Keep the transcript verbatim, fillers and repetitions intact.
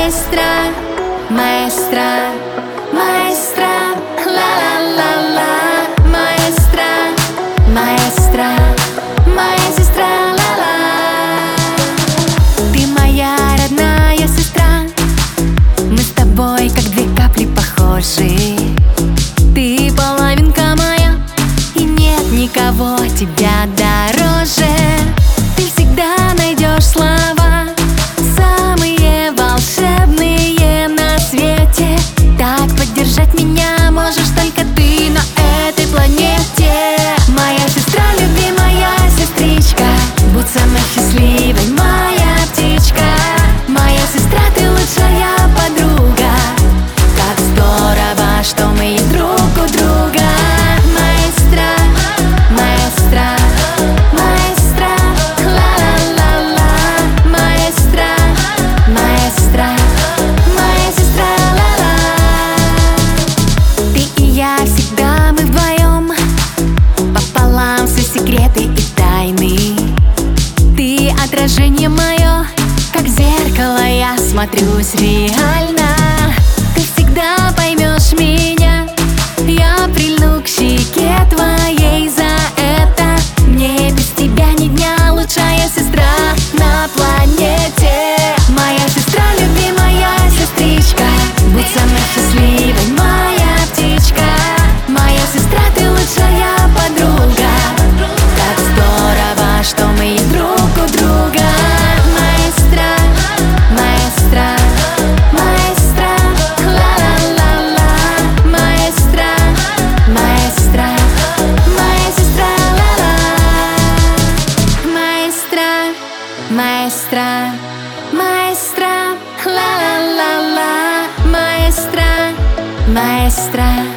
Маэстро, маэстро, маэстро, ла-ла-ла-ла. Маэстро, маэстро, моя сестра, ла-ла. Ты моя родная сестра, мы с тобой как две капли похожи. Ты половинка моя, и нет никого тебя дороже. Ты всегда найдешь слова, самые волшебные на свете. Так поддержать меня можешь только ты на этой планете. Моя сестра, любимая сестричка, будь самой счастливой, моя птичка. Моя сестра, ты лучшая подруга, как здорово, что мы есть друг у друга. Маэстро, маэстро, маэстро, ла-ла-ла-ла. Маэстро, маэстро, моя сестра, ла-ла. Ты и я всегда, мы вдвоем, пополам все секреты и тайны. Ты отражение мое, как зеркало я смотрюсь реально. Ты всегда поймешь меня, я прильну к щеке твоей за это. Мне без тебя ни дня, лучшая сестра на планете. Моя сестра, любимая сестричка, будь самой счастливой, моя птичка. Моя сестра, ты лучшая подруга, как здорово, что мы есть друг у друга. Маэстро, маэстро, маэстро, ла-ла-ла-ла. Маэстро, маэстро, моя сестра, ла-ла. Маэстро, маэстро, маэстро, ла-ла-ла-ла. Маэстро, маэстро.